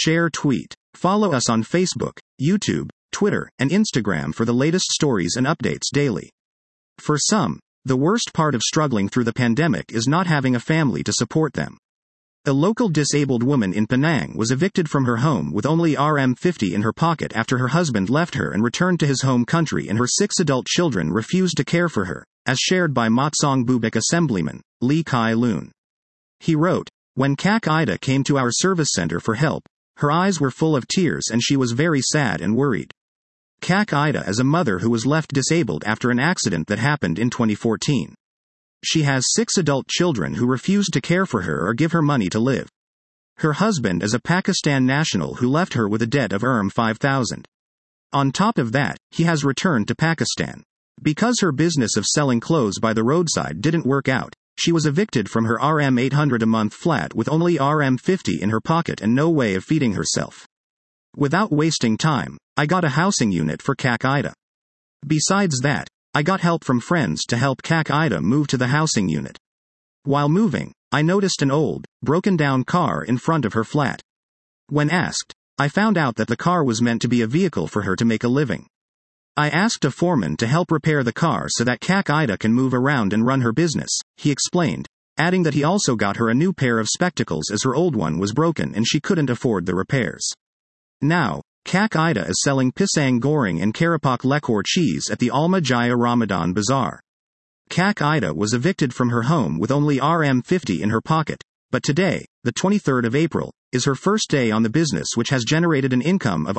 Share tweet. Follow us on Facebook, YouTube, Twitter, and Instagram for the latest stories and updates daily. For some, the worst part of struggling through the pandemic is not having a family to support them. A local disabled woman in Penang was evicted from her home with only RM50 in her pocket after her husband left her and returned to his home country, and her 6 adult children refused to care for her, as shared by Matsong Bubik Assemblyman Lee Kai Loon. He wrote, "When Kak Ida came to our service center for help, her eyes were full of tears and she was very sad and worried. Kak Ida is a mother who was left disabled after an accident that happened in 2014. She has 6 adult children who refused to care for her or give her money to live. Her husband is a Pakistan national who left her with a debt of $5,000. On top of that, he has returned to Pakistan. Because her business of selling clothes by the roadside didn't work out, she was evicted from her RM800 a month flat with only RM50 in her pocket and no way of feeding herself. Without wasting time, I got a housing unit for Kak Ida. Besides that, I got help from friends to help Kak Ida move to the housing unit. While moving, I noticed an old, broken-down car in front of her flat. When asked, I found out that the car was meant to be a vehicle for her to make a living. I asked a foreman to help repair the car so that Kak Ida can move around and run her business," he explained, adding that he also got her a new pair of spectacles as her old one was broken and she couldn't afford the repairs. Now, Kak Ida is selling pisang goreng and karapak lekor cheese at the Alma Jaya Ramadan Bazaar. Kak Ida was evicted from her home with only RM50 in her pocket, but today, the 23rd of April, is her first day on the business, which has generated an income of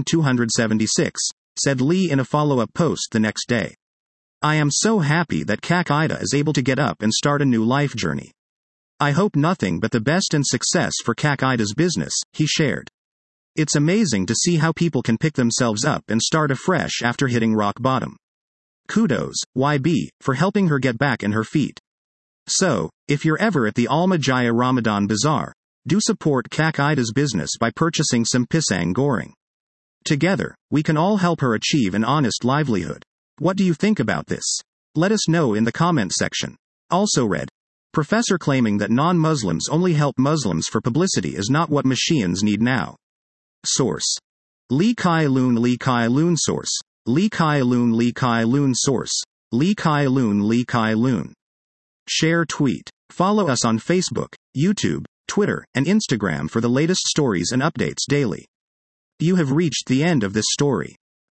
RM276, said Lee in a follow-up post the next day. "I am so happy that Kak Ida is able to get up and start a new life journey. I hope nothing but the best and success for Kak Ida's business," he shared. "It's amazing to see how people can pick themselves up and start afresh after hitting rock bottom. Kudos, YB, for helping her get back on her feet." So, if you're ever at the Alma Jaya Ramadan Bazaar, do support Kak Ida's business by purchasing some pisang goreng. Together, we can all help her achieve an honest livelihood. What do you think about this? Let us know in the comment section. Also read, Professor claiming that non-Muslims only help Muslims for publicity is not what Mashians need now. Source. Lee Kai Loon. Lee Kai Loon. Source. Lee Kai Loon. Lee Kai Loon. Source. Lee Kai Loon. Lee Kai Loon. Share tweet. Follow us on Facebook, YouTube, Twitter, and Instagram for the latest stories and updates daily. You have reached the end of this story.